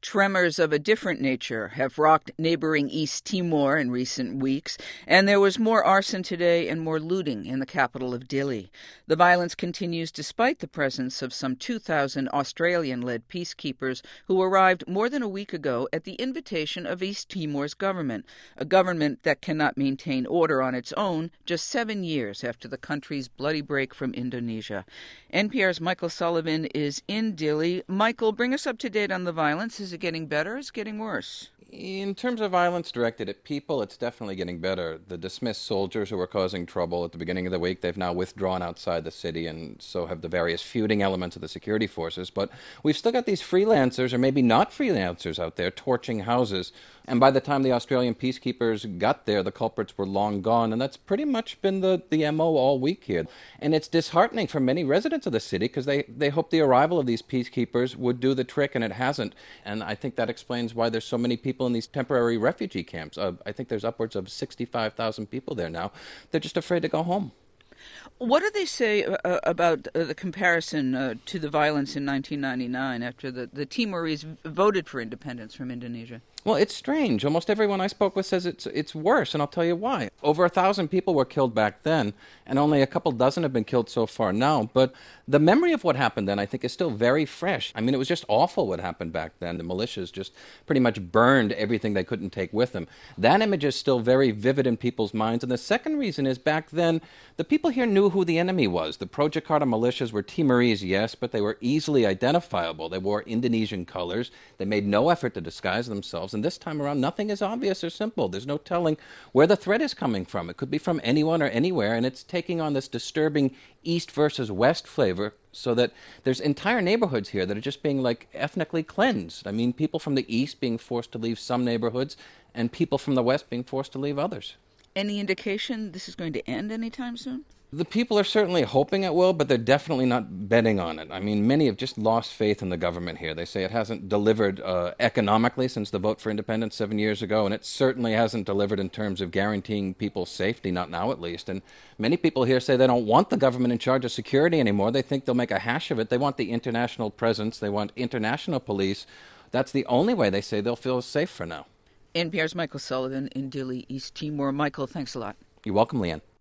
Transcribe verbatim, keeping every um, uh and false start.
Tremors of a different nature have rocked neighboring East Timor in recent weeks, and there was more arson today and more looting in the capital of Dili. The violence continues despite the presence of some two thousand Australian-led peacekeepers who arrived more than a week ago at the invitation of East Timor's government, a government that cannot maintain order on its own just seven years after the country's bloody break from Indonesia. N P R's Michael Sullivan is in Dili. Michael, bring us up to date on the violence. Is it getting better? Is it getting worse? In terms of violence directed at people, it's definitely getting better. The dismissed soldiers who were causing trouble at the beginning of the week, they've now withdrawn outside the city, and so have the various feuding elements of the security forces. But we've still got these freelancers, or maybe not freelancers, out there torching houses. And by the time the Australian peacekeepers got there, the culprits were long gone, and that's pretty much been the, the M O all week here. And it's disheartening for many residents of the city because they, they hoped the arrival of these peacekeepers would do the trick, and it hasn't. And I think that explains why there's so many people in these temporary refugee camps. Uh, I think there's upwards of sixty-five thousand people there now. They're just afraid to go home. What do they say uh, about uh, the comparison uh, to the violence in nineteen ninety-nine after the, the Timorese voted for independence from Indonesia? Well, it's strange. Almost everyone I spoke with says it's it's worse, and I'll tell you why. Over a thousand people were killed back then, and only a couple dozen have been killed so far now. But the memory of what happened then, I think, is still very fresh. I mean, it was just awful what happened back then. The militias just pretty much burned everything they couldn't take with them. That image is still very vivid in people's minds. And the second reason is back then, the people here knew who the enemy was. The Pro-Jakarta militias were Timorese, yes, but they were easily identifiable. They wore Indonesian colors. They made no effort to disguise themselves. And this time around, nothing is obvious or simple. There's no telling where the threat is coming from. It could be from anyone or anywhere, and it's taking on this disturbing East versus West flavor, so that there's entire neighborhoods here that are just being, like, ethnically cleansed. I mean, people from the East being forced to leave some neighborhoods, and people from the West being forced to leave others. Any indication this is going to end anytime soon? The people are certainly hoping it will, but they're definitely not betting on it. I mean, many have just lost faith in the government here. They say it hasn't delivered uh, economically since the vote for independence seven years ago, and it certainly hasn't delivered in terms of guaranteeing people's safety, not now at least. And many people here say they don't want the government in charge of security anymore. They think they'll make a hash of it. They want the international presence. They want international police. That's the only way they say they'll feel safe for now. N P R's Michael Sullivan in Dili, East Timor. Michael, thanks a lot. You're welcome, Leanne.